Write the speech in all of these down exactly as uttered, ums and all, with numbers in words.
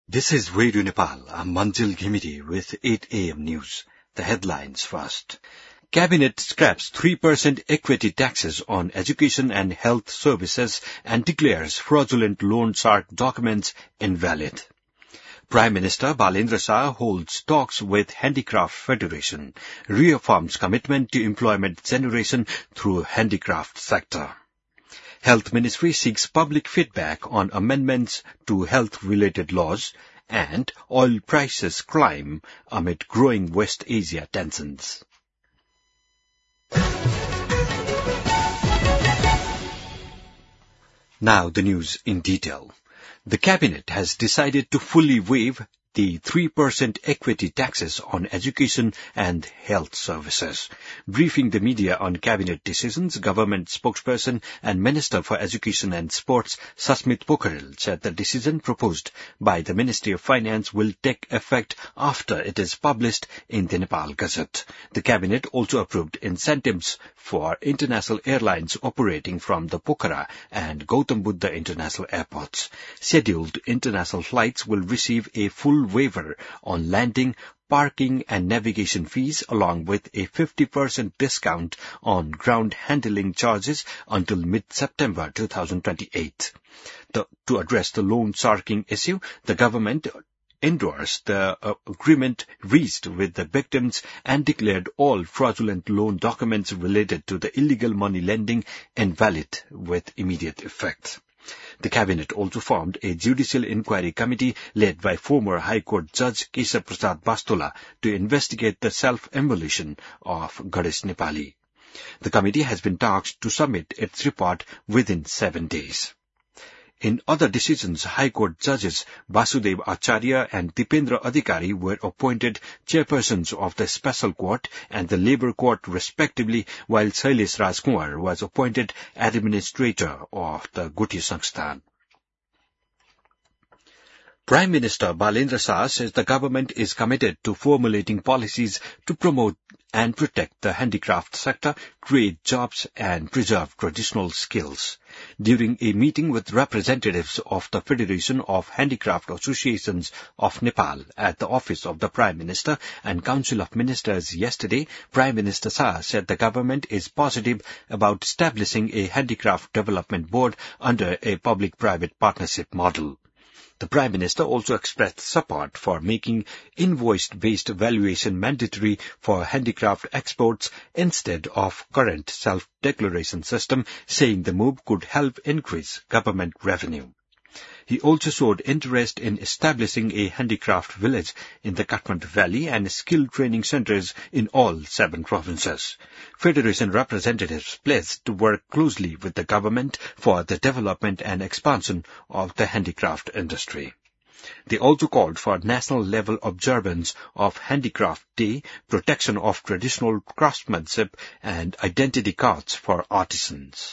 This is Radio Nepal. I'm Manjil Ghimidi with eight a m news. The headlines first. Cabinet scraps three percent equity taxes on education and health services and declares fraudulent loan shark documents invalid. Prime Minister Balendra Shah holds talks with Handicraft Federation, reaffirms commitment to employment generation through handicraft sector. Health Ministry seeks public feedback on amendments to health-related laws, and oil prices climb amid growing West Asia tensions. Now the news in detail. The Cabinet has decided to fully waive the three percent equity taxes on education and health services. Briefing the media on cabinet decisions, government spokesperson and Minister for Education and Sports, Sasmit Pokharel, said the decision proposed by the Ministry of Finance will take effect after it is published in the Nepal Gazette. The cabinet also approved incentives for international airlines operating from the Pokhara and Gautam Buddha international airports. Scheduled international flights will receive a full waiver on landing, parking and navigation fees, along with a fifty percent discount on ground handling charges until mid-September twenty twenty-eight. The, to address the loan sharking issue, the government endorsed the uh, agreement reached with the victims and declared all fraudulent loan documents related to the illegal money lending invalid with immediate effect. The Cabinet also formed a judicial inquiry committee led by former High Court Judge Keshav Prasad Bastola to investigate the self-immolation of Ganesh Nepali. The committee has been tasked to submit its report within seven days. In other decisions, High Court judges Vasudev Acharya and Dipendra Adhikari were appointed chairpersons of the Special Court and the Labour Court respectively, while Shailesh Rajkumar was appointed administrator of the Guti Sansthan. Prime Minister Balendra Shah says the government is committed to formulating policies to promote and protect the handicraft sector, create jobs and preserve traditional skills. During a meeting with representatives of the Federation of Handicraft Associations of Nepal at the office of the Prime Minister and Council of Ministers yesterday, Prime Minister Shah said the government is positive about establishing a handicraft development board under a public-private partnership model. The Prime Minister also expressed support for making invoice-based valuation mandatory for handicraft exports instead of current self-declaration system, saying the move could help increase government revenue. He also showed interest in establishing a handicraft village in the Kathmandu Valley and skill training centres in all seven provinces. Federation representatives pledged to work closely with the government for the development and expansion of the handicraft industry. They also called for national-level observance of Handicraft Day, protection of traditional craftsmanship and identity cards for artisans.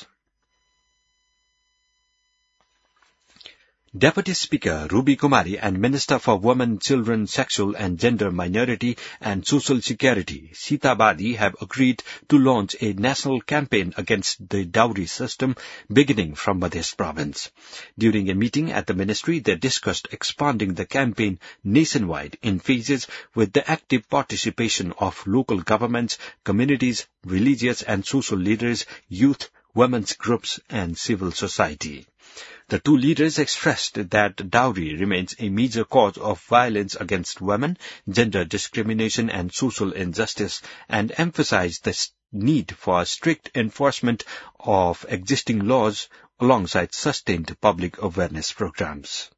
Deputy Speaker Ruby Kumari and Minister for Women, Children, Sexual and Gender Minority and Social Security, Sita Badi, have agreed to launch a national campaign against the dowry system beginning from Madhya province. During a meeting at the ministry, they discussed expanding the campaign nationwide in phases with the active participation of local governments, communities, religious and social leaders, youth, women's groups and civil society. The two leaders expressed that dowry remains a major cause of violence against women, gender discrimination and social injustice, and emphasized the need for strict enforcement of existing laws alongside sustained public awareness programs.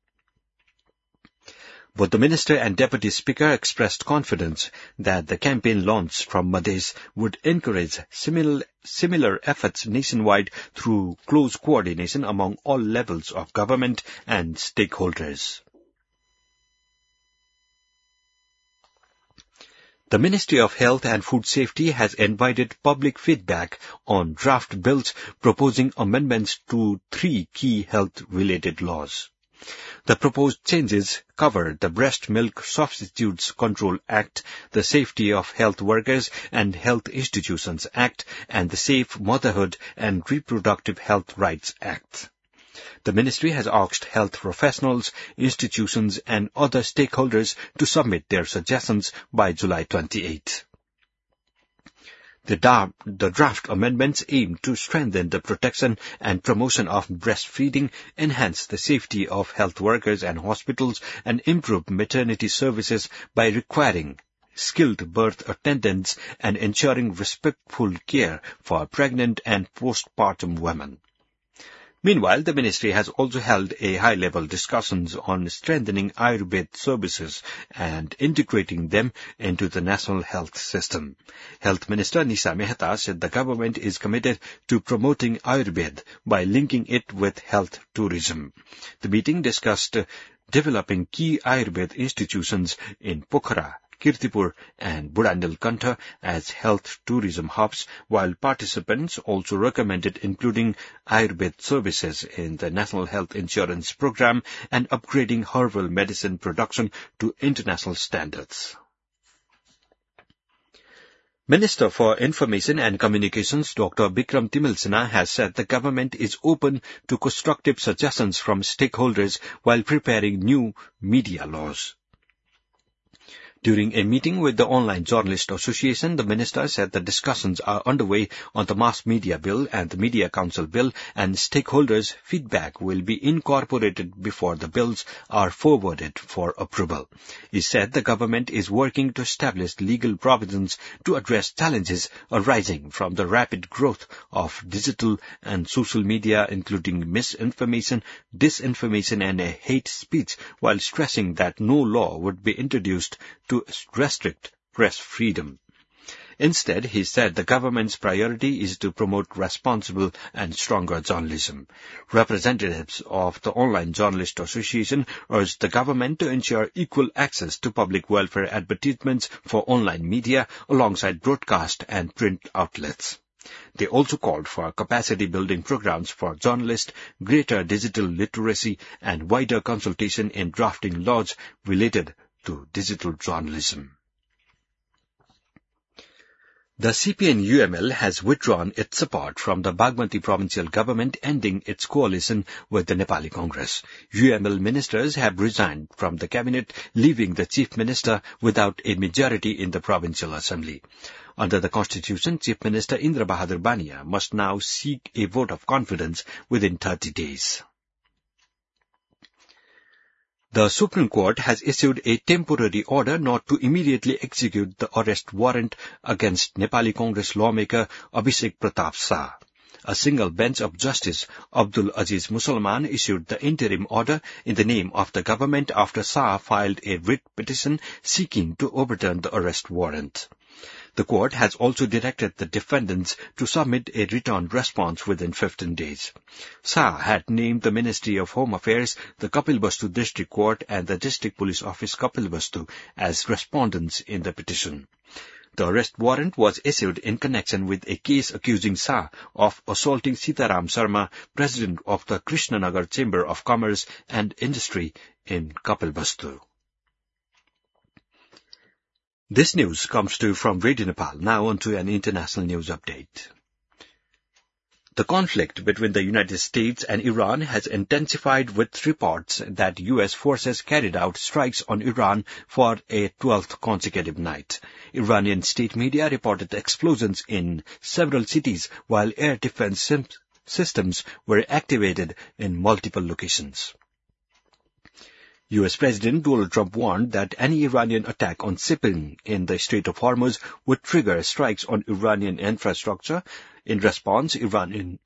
Both the Minister and Deputy Speaker expressed confidence that the campaign launched from Madhya would encourage similar, similar efforts nationwide through close coordination among all levels of government and stakeholders. The Ministry of Health and Food Safety has invited public feedback on draft bills proposing amendments to three key health-related laws. The proposed changes cover the Breast Milk Substitutes Control Act, the Safety of Health Workers and Health Institutions Act, and the Safe Motherhood and Reproductive Health Rights Act. The ministry has asked health professionals, institutions and other stakeholders to submit their suggestions by July twenty-eighth. The, da- the draft amendments aim to strengthen the protection and promotion of breastfeeding, enhance the safety of health workers and hospitals, and improve maternity services by requiring skilled birth attendants and ensuring respectful care for pregnant and postpartum women. Meanwhile, the ministry has also held a high-level discussions on strengthening Ayurveda services and integrating them into the national health system. Health Minister Nisa Mehta said the government is committed to promoting Ayurveda by linking it with health tourism. The meeting discussed developing key Ayurveda institutions in Pokhara, Kirtipur and Budhanilkantha as health tourism hubs, while participants also recommended including Ayurveda services in the National Health Insurance Program and upgrading herbal medicine production to international standards. Minister for Information and Communications Doctor Bikram Timilsina has said the government is open to constructive suggestions from stakeholders while preparing new media laws. During a meeting with the Online Journalist Association, the minister said the discussions are underway on the Mass Media Bill and the Media Council Bill, and stakeholders' feedback will be incorporated before the bills are forwarded for approval. He said the government is working to establish legal provisions to address challenges arising from the rapid growth of digital and social media, including misinformation, disinformation, and hate speech, while stressing that no law would be introduced to restrict press freedom. Instead, he said the government's priority is to promote responsible and stronger journalism. Representatives of the Online Journalist Association urged the government to ensure equal access to public welfare advertisements for online media alongside broadcast and print outlets. They also called for capacity-building programs for journalists, greater digital literacy, and wider consultation in drafting laws related to digital journalism. The C P N U M L has withdrawn its support from the Bagmati provincial government, ending its coalition with the Nepali Congress. U M L ministers have resigned from the cabinet, leaving the chief minister without a majority in the provincial assembly. Under the constitution, Chief Minister Indra Bahadur Bania must now seek a vote of confidence within thirty days. The Supreme Court has issued a temporary order not to immediately execute the arrest warrant against Nepali Congress lawmaker Abhishek Pratap Shah. A single bench of Justice Abdul Aziz Musalman issued the interim order in the name of the government after Shah filed a writ petition seeking to overturn the arrest warrant. The court has also directed the defendants to submit a written response within fifteen days. Shah had named the Ministry of Home Affairs, the Kapilvastu District Court and the District Police Office Kapilvastu as respondents in the petition. The arrest warrant was issued in connection with a case accusing Shah of assaulting Sitaram Sharma, president of the Krishnanagar Chamber of Commerce and Industry in Kapilvastu. This news comes to you from Radio Nepal. Now on to an international news update. The conflict between the United States and Iran has intensified, with reports that U S forces carried out strikes on Iran for a twelfth consecutive night. Iranian state media reported explosions in several cities, while air defense systems were activated in multiple locations. U S President Donald Trump warned that any Iranian attack on shipping in the Strait of Hormuz would trigger strikes on Iranian infrastructure. In response, Iranian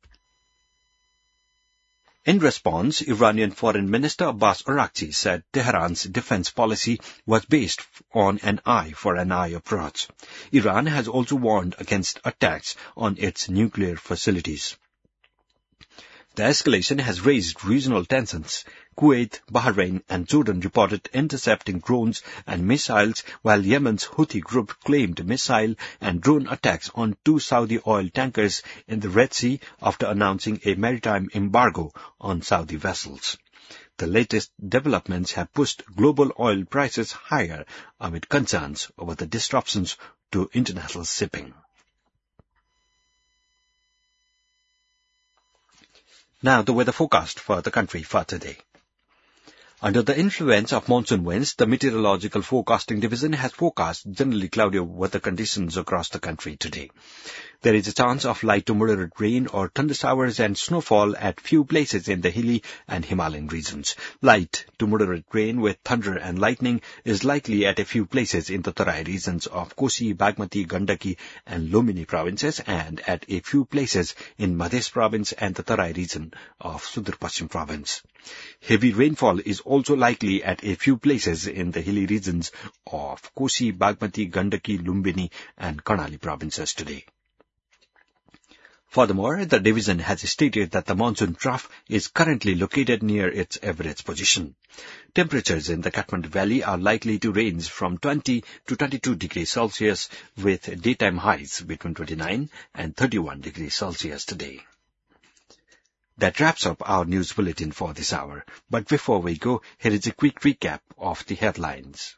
In response, Iranian Foreign Minister Abbas Araghchi said Tehran's defense policy was based on an eye for an eye approach. Iran has also warned against attacks on its nuclear facilities. The escalation has raised regional tensions. Kuwait, Bahrain and Jordan reported intercepting drones and missiles, while Yemen's Houthi group claimed missile and drone attacks on two Saudi oil tankers in the Red Sea after announcing a maritime embargo on Saudi vessels. The latest developments have pushed global oil prices higher amid concerns over the disruptions to international shipping. Now the weather forecast for the country for today. Under the influence of monsoon winds, the Meteorological Forecasting Division has forecast generally cloudy weather conditions across the country today. There is a chance of light to moderate rain or thunder showers and snowfall at few places in the hilly and Himalayan regions. Light to moderate rain with thunder and lightning is likely at a few places in the Tarai regions of Kosi, Bagmati, Gandaki and Lumbini provinces and at a few places in Madhya province and the Tarai region of Sudur Paschim province. Heavy rainfall is also likely at a few places in the hilly regions of Kosi, Bagmati, Gandaki, Lumbini and Karnali provinces today. Furthermore, the division has stated that the monsoon trough is currently located near its average position. Temperatures in the Kathmandu Valley are likely to range from twenty to twenty-two degrees Celsius with daytime highs between twenty-nine and thirty-one degrees Celsius today. That wraps up our news bulletin for this hour. But before we go, here is a quick recap of the headlines.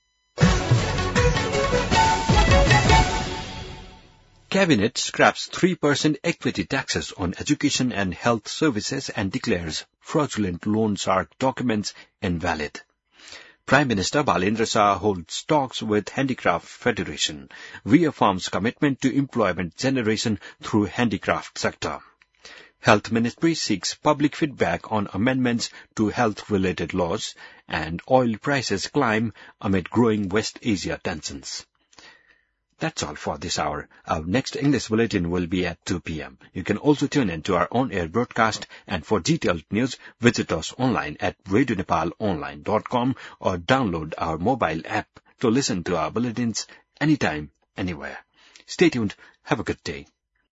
Cabinet scraps three percent equity taxes on education and health services and declares fraudulent loan shark documents invalid. Prime Minister Balendra Shah holds talks with Handicraft Federation, reaffirms commitment to employment generation through handicraft sector. Health Ministry seeks public feedback on amendments to health-related laws, and oil prices climb amid growing West Asia tensions. That's all for this hour. Our next English bulletin will be at two p.m. You can also tune in to our on-air broadcast, and for detailed news, visit us online at radio nepal online dot com or download our mobile app to listen to our bulletins anytime, anywhere. Stay tuned. Have a good day.